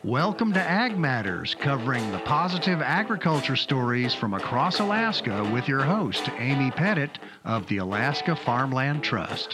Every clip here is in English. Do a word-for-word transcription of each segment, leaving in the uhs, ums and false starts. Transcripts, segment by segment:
Welcome to Ag Matters, covering the positive agriculture stories from across Alaska with your host, Amy Pettit of the Alaska Farmland Trust.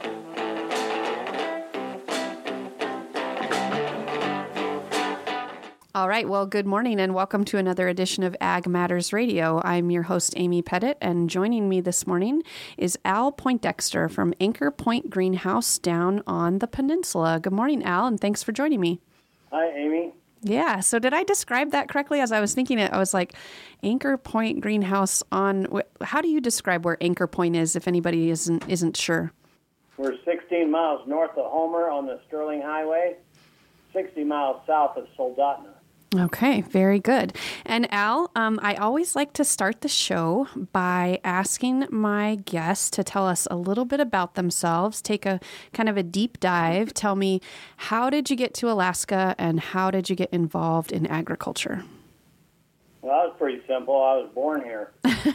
All right, well, good morning and welcome to another edition of Ag Matters Radio. I'm your host, Amy Pettit, and joining me this morning is Al Poindexter from Anchor Point Greenhouse down on the peninsula. Good morning, Al, and thanks for joining me. Hi, Amy. Yeah, so did I describe that correctly? As I was thinking it, I was like, Anchor Point Greenhouse on, how do you describe where Anchor Point is if anybody isn't isn't sure? We're sixteen miles north of Homer on the Sterling Highway, sixty miles south of Soldotna. Okay, very good. And Al, um, I always like to start the show by asking my guests to tell us a little bit about themselves, take a kind of a deep dive. Tell me, how did you get to Alaska and how did you get involved in agriculture? Well, that was pretty simple. I was born here.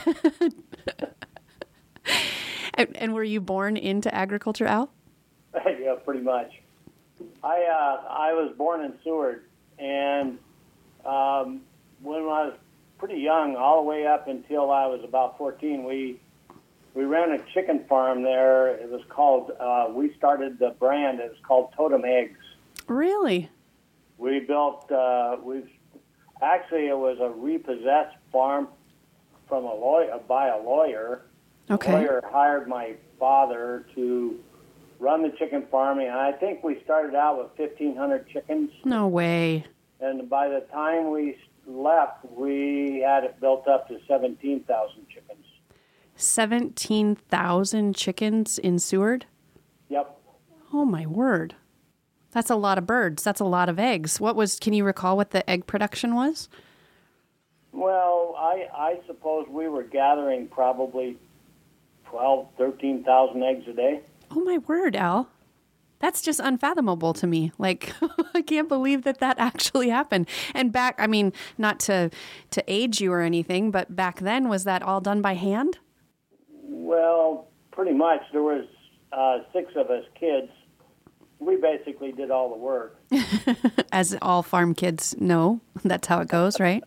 and, and were you born into agriculture, Al? Yeah, pretty much. I uh, I was born in Seward, and Um, when I was pretty young, all the way up until I was about fourteen, we we ran a chicken farm there. It was called, uh, we started the brand, it was called Totem Eggs. Really? We built, uh, we actually, it was a repossessed farm from a lawyer, by a lawyer. Okay. The lawyer hired my father to run the chicken farm, and I think we started out with fifteen hundred chickens. No way. And by the time we left, we had it built up to seventeen thousand chickens. seventeen thousand chickens in Seward? Yep. Oh, my word. That's a lot of birds. That's a lot of eggs. What was, can you recall what the egg production was? Well, I, I suppose we were gathering probably twelve, thirteen thousand eggs a day. Oh, my word, Al. That's just unfathomable to me. Like, I can't believe that that actually happened. And back, I mean, not to to age you or anything, but back then, was that all done by hand? Well, pretty much. There was uh, six of us kids. We basically did all the work. As all farm kids know, that's how it goes, right?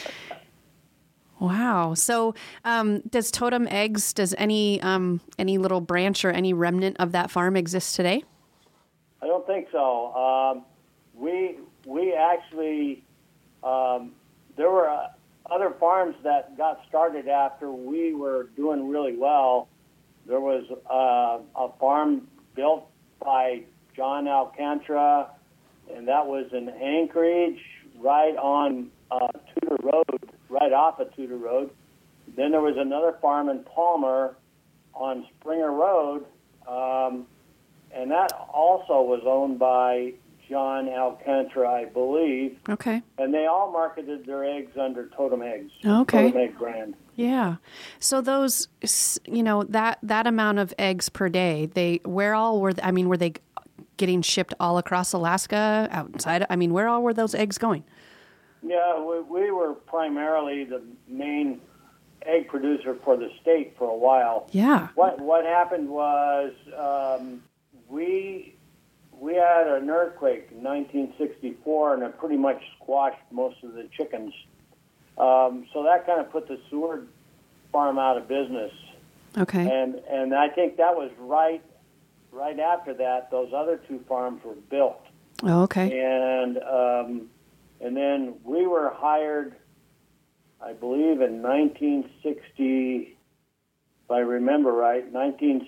Wow. So um, does Totem Eggs, does any um, any little branch or any remnant of that farm exist today? I don't think so. Um, we we actually um, there were uh, other farms that got started after we were doing really well. There was uh, a farm built by John Alcantara, and that was in Anchorage, right on uh, Tudor Road, right off of Tudor Road. Then there was another farm in Palmer on Springer Road. Um, And that also was owned by John Alcantara, I believe. Okay. And they all marketed their eggs under Totem Eggs. Okay. Totem Egg brand. Yeah. So those, you know, that, that amount of eggs per day, they, where all were, I mean, were they getting shipped all across Alaska, outside? I mean, where all were those eggs going? Yeah, we, we were primarily the main egg producer for the state for a while. Yeah. What what happened was um, we we had an earthquake in nineteen sixty-four, and it pretty much squashed most of the chickens. Um, so that kind of put the Seward farm out of business. Okay. And and I think that was right right after that. Those other two farms were built. Oh, okay. And um, and then we were hired, I believe, in nineteen sixty, if I remember right, nineteen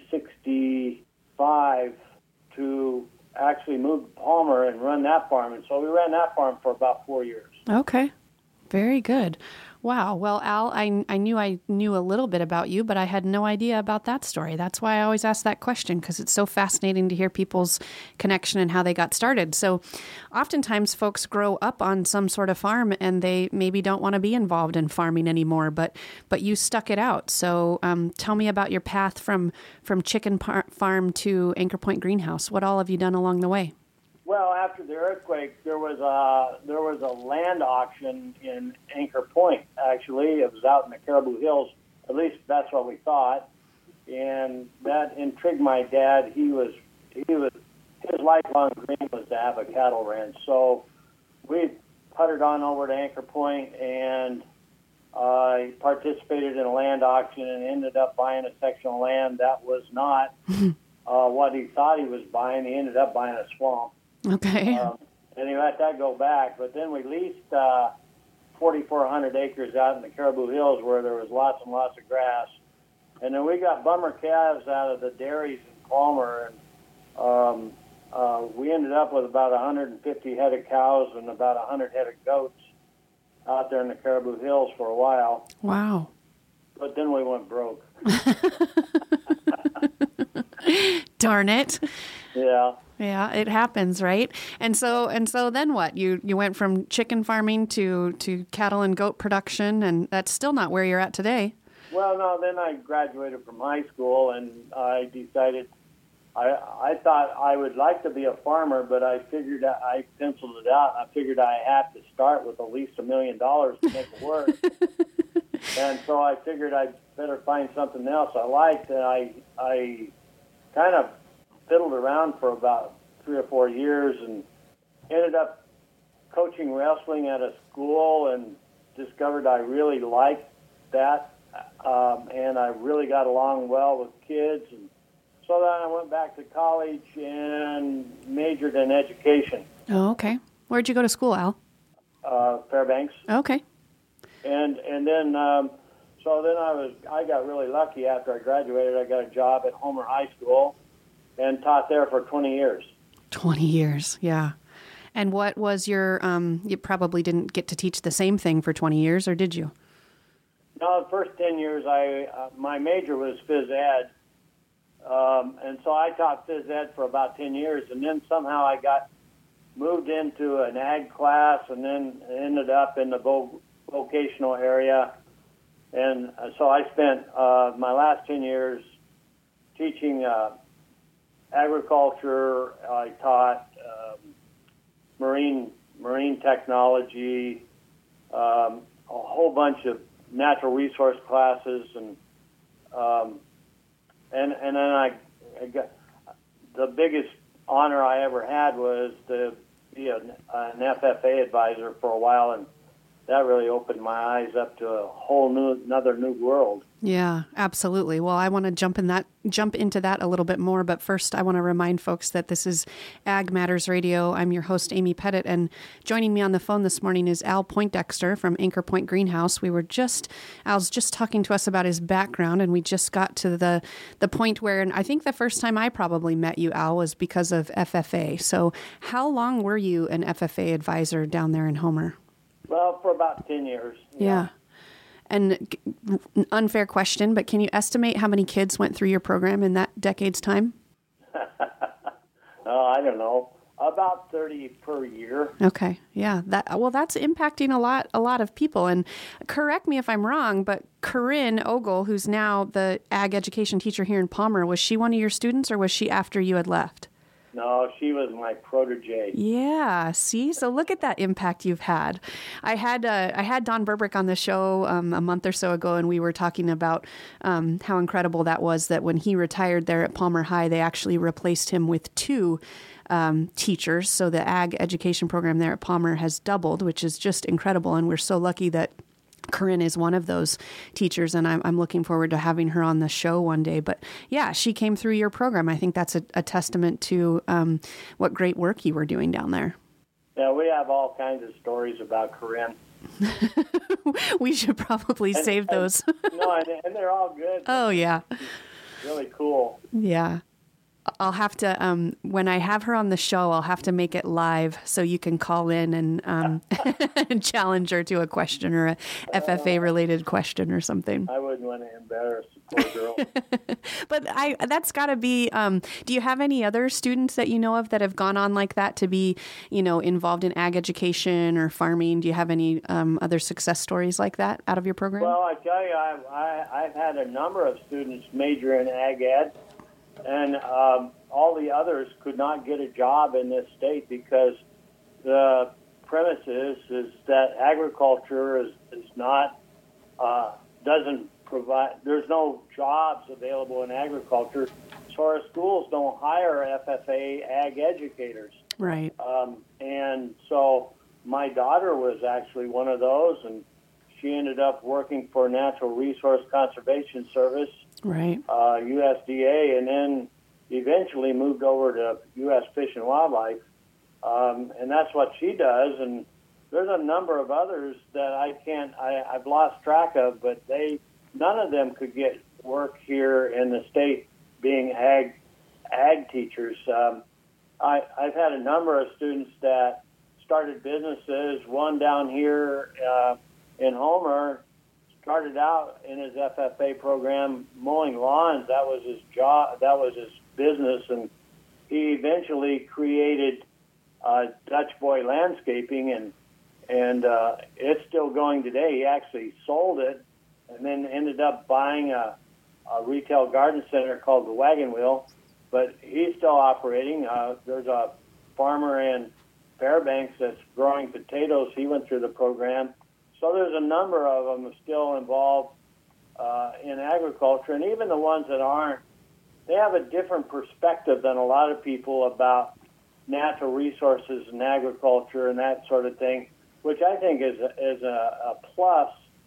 sixty-five, to actually move to Palmer and run that farm. And so we ran that farm for about four years. Okay. Very good. Wow. Well, Al, I, I knew I knew a little bit about you, but I had no idea about that story. That's why I always ask that question, because it's so fascinating to hear people's connection and how they got started. So oftentimes folks grow up on some sort of farm and they maybe don't want to be involved in farming anymore, but but you stuck it out. So um, tell me about your path from, from chicken par- farm to Anchor Point Greenhouse. What all have you done along the way? Well, after the earthquake, there was a there was a land auction in Anchor Point. Actually, it was out in the Caribou Hills. At least that's what we thought, and that intrigued my dad. He was he was his lifelong dream was to have a cattle ranch. So we puttered on over to Anchor Point, and I uh, participated in a land auction and ended up buying a section of land that was not uh, what he thought he was buying. He ended up buying a swamp. Okay. Um, and he let that go back. But then we leased uh, forty-four hundred acres out in the Caribou Hills where there was lots and lots of grass. And then we got bummer calves out of the dairies in Palmer, and um, uh, we ended up with about one hundred fifty head of cows and about one hundred head of goats out there in the Caribou Hills for a while. Wow. But then we went broke. Darn it. Yeah. Yeah, it happens, right? And so and so then what? You you went from chicken farming to, to cattle and goat production, and that's still not where you're at today. Well, no, then I graduated from high school, and I decided I I thought I would like to be a farmer, but I figured out, I penciled it out. I figured I had to start with at least a million dollars to make it work. And so I figured I'd better find something else I liked, and I I kind of fiddled around for about three or four years and ended up coaching wrestling at a school and discovered I really liked that. Um, and I really got along well with kids. And so then I went back to college and majored in education. Oh, okay. Where'd you go to school, Al? Uh, Fairbanks. Okay. And and then um, so then I was I got really lucky after I graduated. I got a job at Homer High School and taught there for twenty years. twenty years, yeah. And what was your, um, you probably didn't get to teach the same thing for twenty years, or did you? No, the first ten years, I uh, my major was phys ed. Um, and so I taught phys ed for about ten years, and then somehow I got moved into an ag class and then ended up in the vo- vocational area. And so I spent uh, my last ten years teaching uh, agriculture. I taught um, marine marine technology, um, a whole bunch of natural resource classes, and um, and and then I, I got the biggest honor I ever had was to be an, an F F A advisor for a while, and that really opened my eyes up to a whole new another new world. Yeah, absolutely. Well, I want to jump in that jump into that a little bit more, but first I want to remind folks that this is Ag Matters Radio. I'm your host, Amy Pettit, and joining me on the phone this morning is Al Poindexter from Anchor Point Greenhouse. We were just Al's just talking to us about his background, and we just got to the the point where, and I think the first time I probably met you, Al, was because of F F A. So, how long were you an F F A advisor down there in Homer? Well, for about ten years. Yeah. yeah. And unfair question, but can you estimate how many kids went through your program in that decade's time? Oh, I don't know. About thirty per year. Okay. Yeah. That well, that's impacting a lot a lot of people. And correct me if I'm wrong, but Corinne Ogle, who's now the ag education teacher here in Palmer, was she one of your students, or was she after you had left? No, she was my protege. Yeah, see, so look at that impact you've had. I had uh, I had Don Burbrick on the show um, a month or so ago, and we were talking about um, how incredible that was. That when he retired there at Palmer High, they actually replaced him with two um, teachers. So the ag education program there at Palmer has doubled, which is just incredible. And we're so lucky that Corinne is one of those teachers, and I'm, I'm looking forward to having her on the show one day. But yeah, she came through your program. I think that's a, a testament to um, what great work you were doing down there. Yeah, we have all kinds of stories about Corinne. We should probably and, save and, those. No, and, and they're all good. Oh, yeah. Really cool. Yeah. I'll have to, um, when I have her on the show, I'll have to make it live so you can call in and um, challenge her to a question or a F F A-related question or something. I wouldn't want to embarrass the poor girl. But I that's got to be, um, do you have any other students that you know of that have gone on like that to be, you know, involved in ag education or farming? Do you have any um, other success stories like that out of your program? Well, I tell you, I've, I, I've had a number of students major in ag ed. And um, all the others could not get a job in this state because the premise is, is that agriculture is, is not, uh, doesn't provide, there's no jobs available in agriculture, so our schools don't hire F F A ag educators. Right. Um, and so my daughter was actually one of those, and she ended up working for Natural Resource Conservation Service, right? Uh, U S D A, and then eventually moved over to U S Fish and Wildlife, um, and that's what she does. And there's a number of others that I can't, I, I've lost track of, but they, none of them could get work here in the state being ag, ag teachers. Um, I, I've had a number of students that started businesses. One down here uh, in Homer started out in his F F A program mowing lawns. That was his job. That was his business, and he eventually created uh, Dutch Boy Landscaping, and and uh, it's still going today. He actually sold it, and then ended up buying a, a retail garden center called the Wagon Wheel. But he's still operating. Uh, there's a farmer in Fairbanks that's growing potatoes. He went through the program. So there's a number of them still involved uh, in agriculture, and even the ones that aren't, they have a different perspective than a lot of people about natural resources and agriculture and that sort of thing, which I think is a, is a, a plus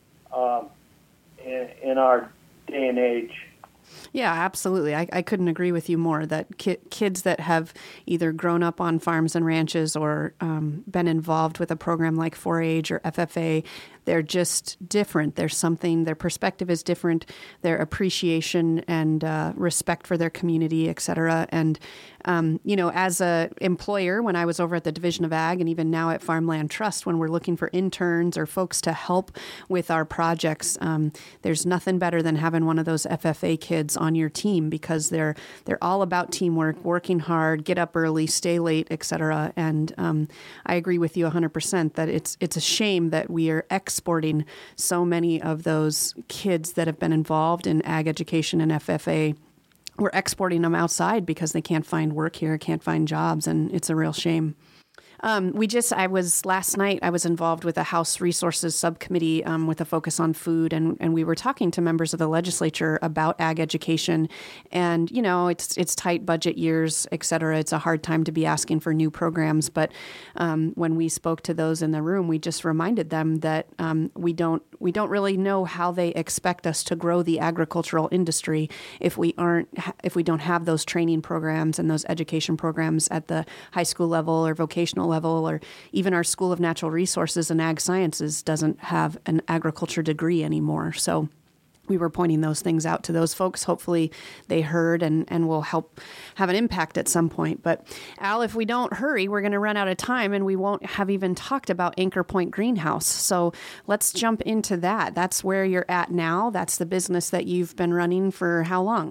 um, in, in our day and age. Yeah, absolutely. I, I couldn't agree with you more that ki- kids that have either grown up on farms and ranches or um, been involved with a program like four H or F F A, they're just different. There's something, their perspective is different, their appreciation and uh, respect for their community, et cetera. And, um, you know, as a employer, when I was over at the Division of Ag and even now at Farmland Trust, when we're looking for interns or folks to help with our projects, um, there's nothing better than having one of those F F A kids on your team, because they're they're all about teamwork, working hard, get up early, stay late, et cetera. And um, I agree with you one hundred percent that it's it's a shame that we are exporting so many of those kids that have been involved in ag education and F F A. We're exporting them outside because they can't find work here, can't find jobs, and it's a real shame. Um, we just, I was, last night, I was involved with a House Resources Subcommittee um, with a focus on food, and, and we were talking to members of the legislature about ag education. And, you know, it's it's tight budget years, et cetera. It's a hard time to be asking for new programs. But um, when we spoke to those in the room, we just reminded them that um, we don't we don't really know how they expect us to grow the agricultural industry if we aren't if we don't have those training programs and those education programs at the high school level or vocational level, or even our School of Natural Resources and Ag Sciences doesn't have an agriculture degree anymore. So we were pointing those things out to those folks. Hopefully they heard and, and will help have an impact at some point. But Al, if we don't hurry, we're going to run out of time and we won't have even talked about Anchor Point Greenhouse. So let's jump into that. That's where you're at now. That's the business that you've been running for how long?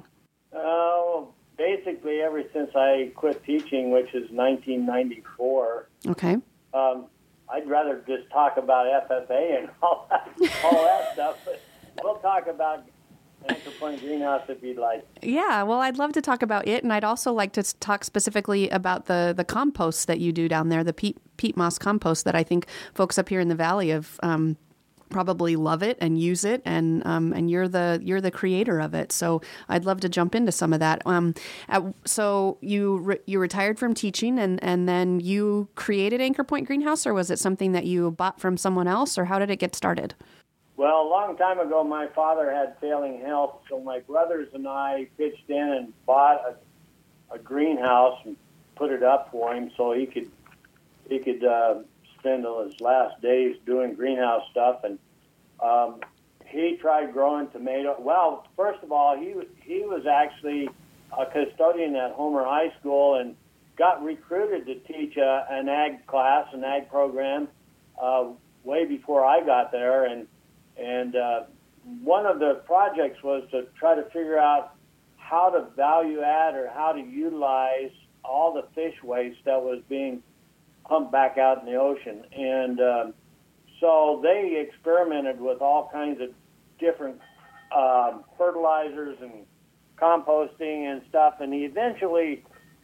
Oh, basically ever since I quit teaching, which is nineteen ninety-four. Okay. Um, I'd rather just talk about F F A and all that, all that stuff, but we'll talk about Anchor Point Greenhouse if you'd like. Yeah, well, I'd love to talk about it, and I'd also like to talk specifically about the the compost that you do down there, the peat, peat moss compost that I think folks up here in the valley have um, probably love it and use it, and um, and you're the you're the creator of it. So I'd love to jump into some of that. Um, at, so you re- you retired from teaching, and, and then you created Anchor Point Greenhouse, or was it something that you bought from someone else, or how did it get started? Well, a long time ago, my father had failing health, so my brothers and I pitched in and bought a, a greenhouse and put it up for him so he could he could uh, spend his last days doing greenhouse stuff. And um, he tried growing tomato. Well, first of all, he he was actually a custodian at Homer High School and got recruited to teach a, an ag class, an ag program, uh, way before I got there. And And uh, one of the projects was to try to figure out how to value add or how to utilize all the fish waste that was being pumped back out in the ocean. And uh, so they experimented with all kinds of different uh, fertilizers and composting and stuff. And he eventually,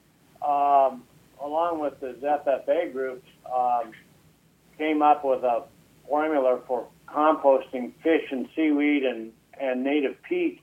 um, along with his F F A group, um, came up with a formula for composting fish and seaweed and, and native peat,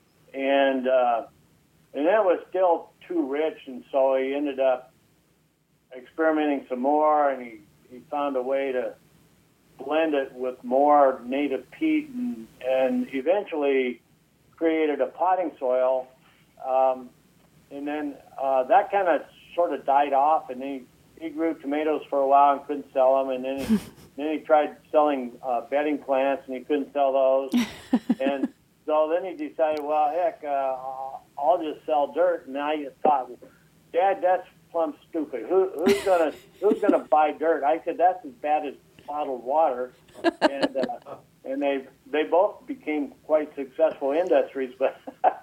and uh, and that was still too rich, and so he ended up experimenting some more, and he, he found a way to blend it with more native peat and, and eventually created a potting soil. Um, and then uh, that kind of sort of died off, and he, he grew tomatoes for a while and couldn't sell them. And then he, then he tried selling uh, bedding plants, and he couldn't sell those. And so then he decided, well, heck, uh, I'll just sell dirt. And I thought, Dad, that's plumb stupid. Who, who's gonna who's gonna buy dirt? I said, that's as bad as bottled water. And uh, and they they both became quite successful industries, but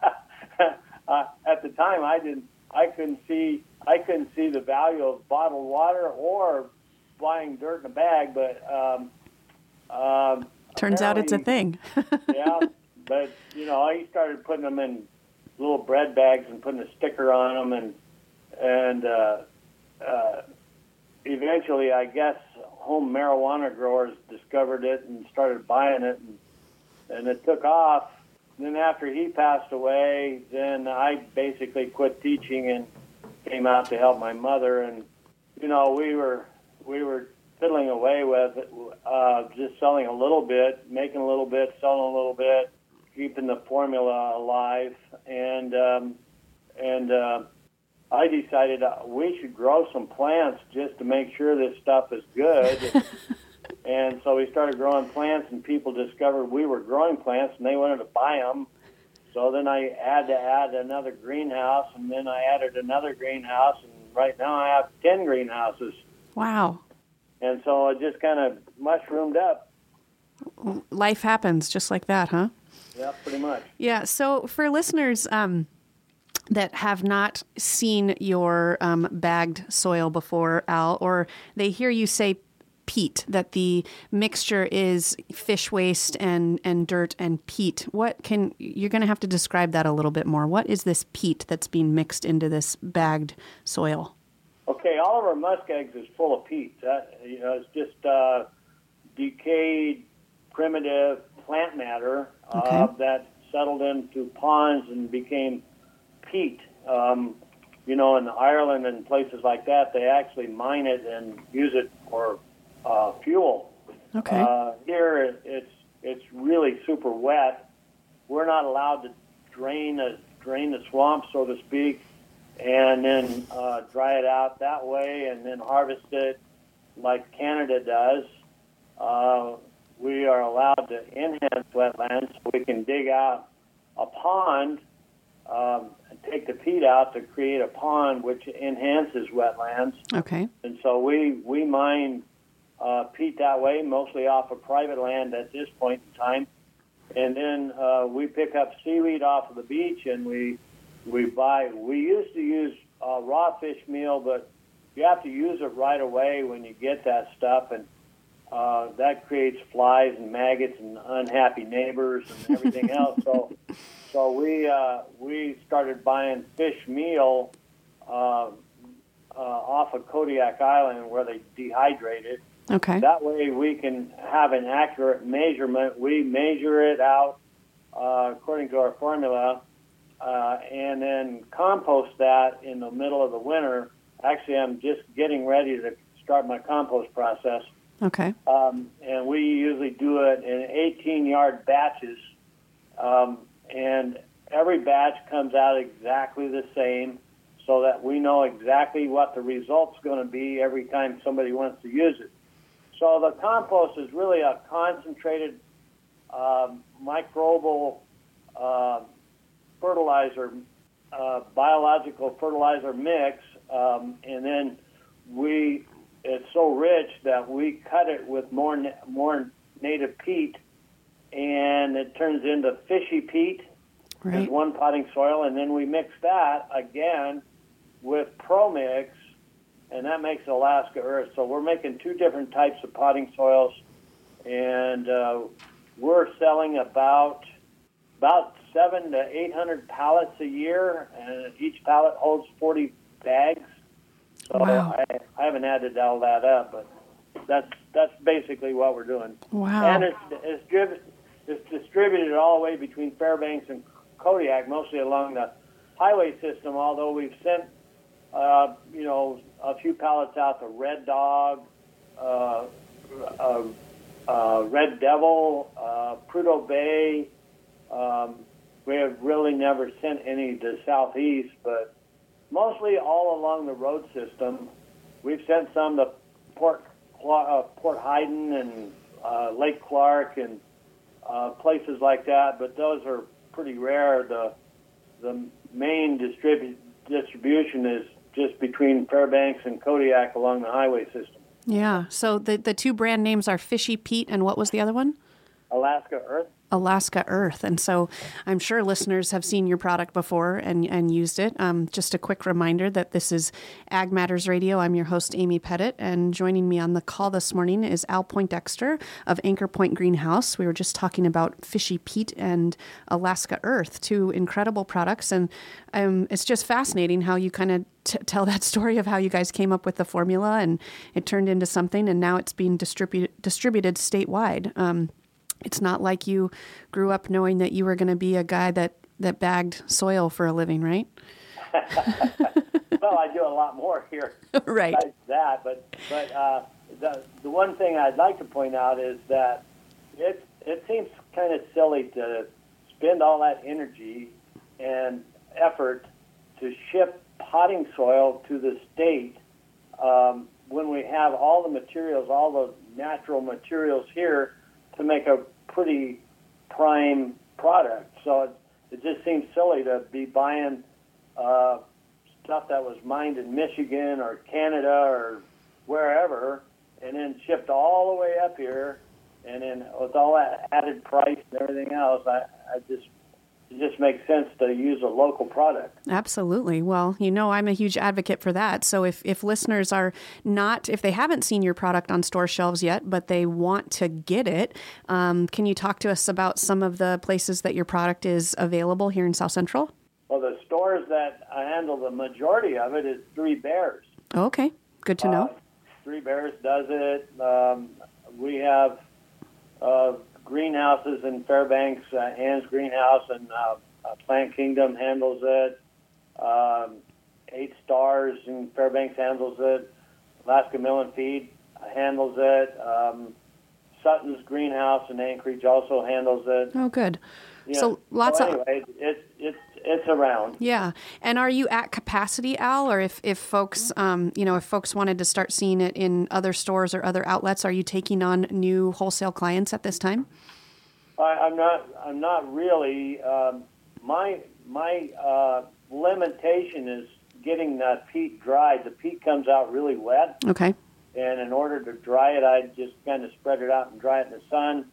uh, at the time I didn't I couldn't see I couldn't see the value of bottled water or buying dirt in a bag. But um, um, turns out it's a thing. Yeah, but you know, he started putting them in little bread bags and putting a sticker on them, and and uh, uh, eventually, I guess, home marijuana growers discovered it and started buying it, and, and it took off. And then after he passed away, then I basically quit teaching and came out to help my mother. And you know, we were we were fiddling away with it, uh, just selling a little bit, making a little bit, selling a little bit, keeping the formula alive. And um, and uh, I decided uh, we should grow some plants just to make sure this stuff is good. And so we started growing plants, and people discovered we were growing plants, and they wanted to buy them. So then I had to add another greenhouse, and then I added another greenhouse, and right now I have ten greenhouses. Wow. And so it just kind of mushroomed up. Life happens just like that, huh? Yeah, pretty much. Yeah, so for listeners um, that have not seen your um, bagged soil before, Al, or they hear you say peat, that the mixture is fish waste and, and dirt and peat. What can you're going to have to describe that a little bit more. What is this peat that's being mixed into this bagged soil? Okay, all of our muskegs is full of peat. That, you know, it's just uh, decayed, primitive plant matter uh, Okay. that settled into ponds and became peat. Um, you know, in Ireland and places like that, they actually mine it and use it for uh, fuel. Okay. Uh, here, it, it's it's really super wet. We're not allowed to drain a, drain the swamp, so to speak, and then uh, dry it out that way, and then harvest it like Canada does. Uh, we are allowed to enhance wetlands, so we can dig out a pond um, and take the peat out to create a pond which enhances wetlands. Okay. And so we, we mine uh, peat that way, mostly off of private land at this point in time. And then uh, we pick up seaweed off of the beach, and we we buy. We used to use uh, raw fish meal, but you have to use it right away when you get that stuff, and uh, that creates flies and maggots and unhappy neighbors and everything else. So, so we uh, we started buying fish meal uh, uh, off of Kodiak Island, where they dehydrate it. Okay. That way we can have an accurate measurement. We measure it out uh, according to our formula, uh, and then compost that in the middle of the winter. Actually, I'm just getting ready to start my compost process. Okay. Um, and we usually do it in eighteen-yard batches, um, and every batch comes out exactly the same, so that we know exactly what the result's going to be every time somebody wants to use it. So the compost is really a concentrated uh, microbial uh, fertilizer, uh, biological fertilizer mix, um, and then we it's so rich that we cut it with more na- more native peat, and it turns into fishy peat. Right. There's one potting soil, and then we mix that again with ProMix, and that makes Alaska Earth. So we're making two different types of potting soils, and uh, we're selling about about seven to eight hundred pallets a year, and each pallet holds forty bags. So Wow. I, I haven't added all that up, but that's that's basically what we're doing. Wow. And it's it's, driven, it's distributed all the way between Fairbanks and Kodiak, mostly along the highway system. Although we've sent uh, you know a few pallets out to Red Dog, uh, uh, uh, Red Devil, uh, Prudhoe Bay. Um, we have really never sent any to Southeast, but mostly all along the road system. We've sent some to Port uh, Port Hayden and uh, Lake Clark and uh, places like that, but those are pretty rare. The the main distribu- distribution is just between Fairbanks and Kodiak along the highway system. Yeah. So the the two brand names are Fishy Pete, and what was the other one? Alaska Earth. Alaska Earth. And so I'm sure listeners have seen your product before and, and used it. Um, just a quick reminder that this is Ag Matters Radio. I'm your host, Amy Pettit, and joining me on the call this morning is Al Poindexter of Anchor Point Greenhouse. We were just talking about Fishy Pete and Alaska Earth, two incredible products. And um, it's just fascinating how you kind of t- tell that story of how you guys came up with the formula and it turned into something, and now it's being distributed distributed statewide. Um, It's not like you grew up knowing that you were going to be a guy that, that bagged soil for a living, right? Well, I do a lot more here. Right. Besides that, but but uh, the the one thing I'd like to point out is that it it seems kind of silly to spend all that energy and effort to ship potting soil to the state um, when we have all the materials, all the natural materials here to make a pretty prime product. So it, it just seems silly to be buying uh, stuff that was mined in Michigan or Canada or wherever and then shipped all the way up here. And then with all that added price and everything else, I, I just it just makes sense to use a local product. Absolutely. Well, you know, I'm a huge advocate for that. So if, if listeners are not, if they haven't seen your product on store shelves yet, but they want to get it, um, can you talk to us about some of the places that your product is available here in South Central? Well, the stores that I handle the majority of it is Three Bears. Okay. Good to know. Uh, Three Bears does it. Um, we have uh, greenhouses in Fairbanks, uh, Ann's Greenhouse and uh, uh, Plant Kingdom handles it. Um, Eight Stars in Fairbanks handles it. Alaska Mill and Feed handles it. Um, Sutton's Greenhouse in Anchorage also handles it. Oh, good. Yeah. So lots so of anyway, it's it's it's around. Yeah. And are you at capacity, Al, or if, if folks, um, you know, if folks wanted to start seeing it in other stores or other outlets, are you taking on new wholesale clients at this time? I, I'm not. I'm not really. Um, my my uh, limitation is getting that peat dried. The peat comes out really wet, Okay. and in order to dry it, I just kind of spread it out and dry it in the sun.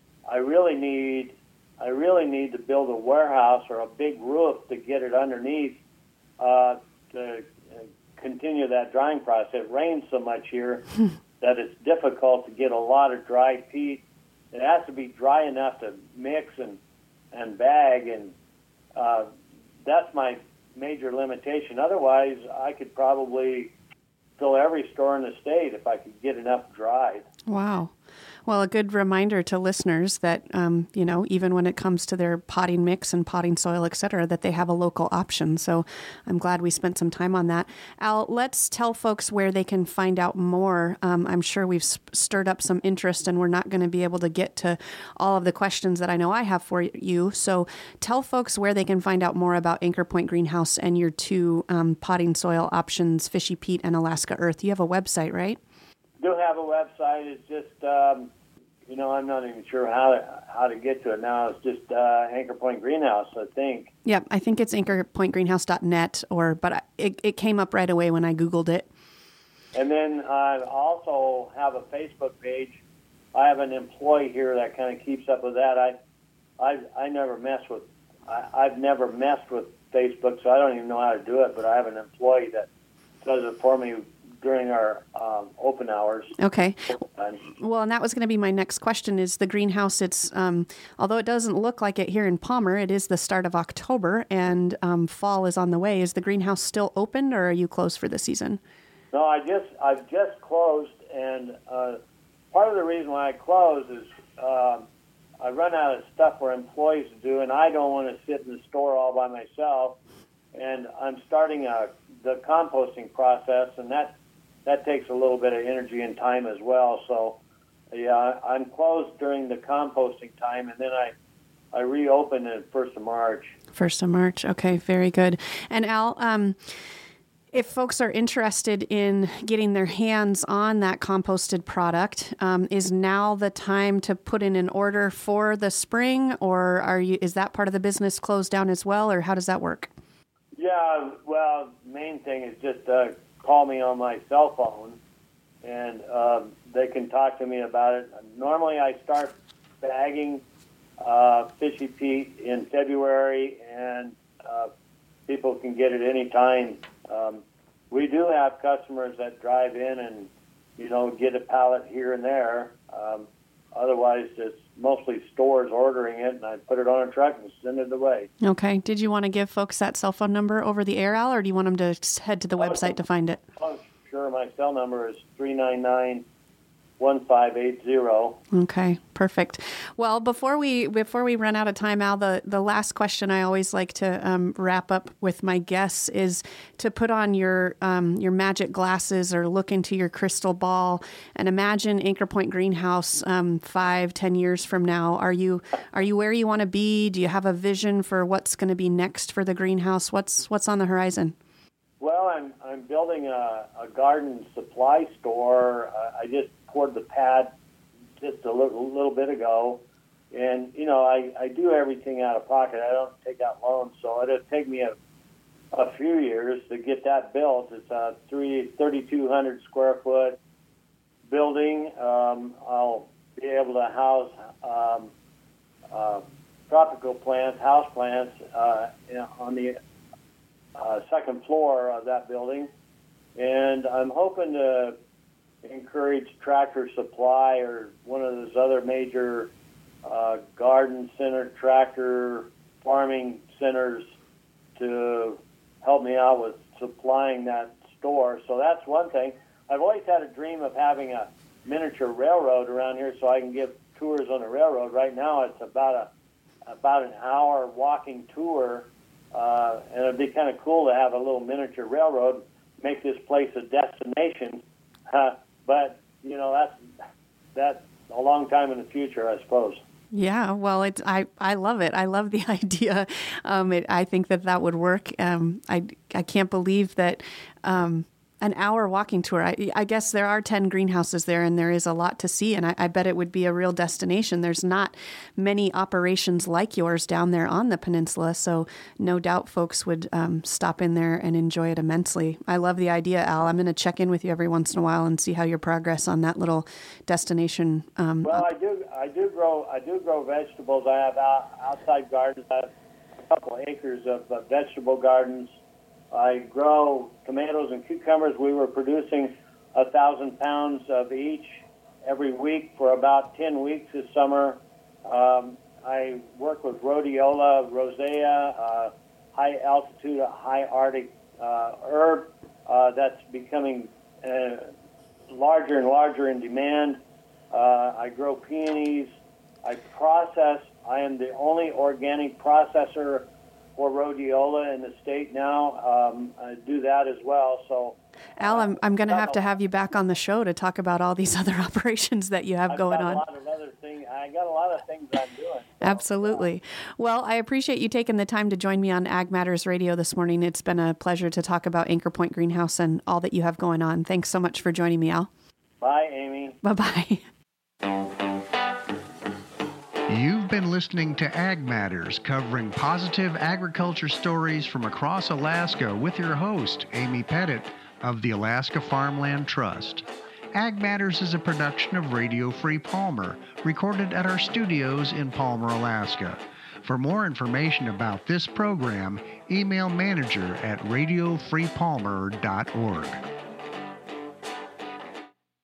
I really need. I really need to build a warehouse or a big roof to get it underneath uh, to uh, continue that drying process. It rains so much here that it's difficult to get a lot of dry peat. It has to be dry enough to mix and, and bag, and uh, that's my major limitation. Otherwise, I could probably fill every store in the state if I could get enough dried. Wow. Well, a good reminder to listeners that, um, you know, even when it comes to their potting mix and potting soil, et cetera, that they have a local option. So I'm glad we spent some time on that. Al, let's tell folks where they can find out more. Um, I'm sure we've sp- stirred up some interest, and we're not going to be able to get to all of the questions that I know I have for you. So tell folks where they can find out more about Anchor Point Greenhouse and your two um, potting soil options, Fishy Pete and Alaska Earth. You have a website, right? Do have a website. It's just, um, you know, I'm not even sure how to, how to get to it now. It's just uh, Anchor Point Greenhouse, I think. Yeah, I think it's anchor point greenhouse dot net, or but it, it came up right away when I Googled it. And then I also have a Facebook page. I have an employee here that kind of keeps up with that. I I, I never mess with, I, I've never messed with Facebook, so I don't even know how to do it, but I have an employee that does it for me during our um, open hours. Okay. Well, and that was going to be my next question is the greenhouse. It's, um, although it doesn't look like it here in Palmer, it is the start of October and um, fall is on the way. Is the greenhouse still open, or are you closed for the season? No, I just, I've just closed, and uh, part of the reason why I closed is uh, I run out of stuff for employees to do, and I don't want to sit in the store all by myself, and I'm starting a, the composting process, and that that takes a little bit of energy and time as well. So, yeah, I'm closed during the composting time, and then I, I reopen at first of March. First of March. Okay, very good. And Al, um, if folks are interested in getting their hands on that composted product, um, is now the time to put in an order for the spring, or are you? Is that part of the business closed down as well, or how does that work? Yeah, well, main thing is just uh, call me on my cell phone, and um, they can talk to me about it. Normally, I start bagging uh, Fishy Pete in February, and uh, people can get it any time. Um, we do have customers that drive in and, you know, get a pallet here and there. Um, otherwise, it's mostly stores ordering it, and I put it on a truck and send it away. Okay. Did you want to give folks that cell phone number over the air, Al, or do you want them to head to the oh, website to find it? Oh, sure. My cell number is three nine nine, one five eight zero. Okay, perfect. Well, before we before we run out of time, Al, the, the last question I always like to um, wrap up with my guests is to put on your um, your magic glasses or look into your crystal ball and imagine Anchor Point Greenhouse um, five, ten years from now. Are you are you where you want to be? Do you have a vision for what's going to be next for the greenhouse? What's what's on the horizon? Well, I'm I'm building a, a garden supply store. Uh, I just poured the pad just a little, little bit ago, and you know I, I do everything out of pocket. I don't take out loans, so it'll take me a a few years to get that built. It's a three thirty-two hundred square foot building. Um, I'll be able to house um, uh, tropical plants, house plants uh, on the Uh, second floor of that building, and I'm hoping to encourage Tractor Supply or one of those other major uh, garden center, tractor farming centers to help me out with supplying that store. So that's one thing. I've always had a dream of having a miniature railroad around here so I can give tours on the railroad. Right now it's about a about an hour walking tour. Uh, and it'd be kind of cool to have a little miniature railroad, make this place a destination. Uh, but, you know, that's that's a long time in the future, I suppose. Yeah, well, it's I, I love it. I love the idea. Um, it, I think that that would work. Um, I, I can't believe that um, an hour walking tour. I, I guess there are ten greenhouses there, and there is a lot to see, and I, I bet it would be a real destination. There's not many operations like yours down there on the peninsula, so no doubt folks would um, stop in there and enjoy it immensely. I love the idea, Al. I'm going to check in with you every once in a while and see how your progress on that little destination. Um, well, I do. I do grow. I do grow vegetables. I have out, outside gardens. I have a couple acres of uh, vegetable gardens. I grow tomatoes and cucumbers. We were producing a thousand pounds of each every week for about ten weeks this summer. Um, I work with rhodiola, rosea, uh, high altitude, high Arctic uh, herb uh, that's becoming uh, larger and larger in demand. Uh, I grow peonies. I process. I am the only organic processor for rhodiola in the state now. Um, I do that as well. So, Al, I'm I'm going to have to have you back on the show to talk about all these other operations that you have I've going got on. A lot of other things. I got a lot of things I'm doing. So, Absolutely. Well, I appreciate you taking the time to join me on Ag Matters Radio this morning. It's been a pleasure to talk about Anchor Point Greenhouse and all that you have going on. Thanks so much for joining me, Al. Bye, Amy. Bye-bye. You've been listening to Ag Matters, covering positive agriculture stories from across Alaska with your host, Amy Pettit of the Alaska Farmland Trust. Ag Matters is a production of Radio Free Palmer, recorded at our studios in Palmer, Alaska. For more information about this program, email manager at radio free palmer dot org.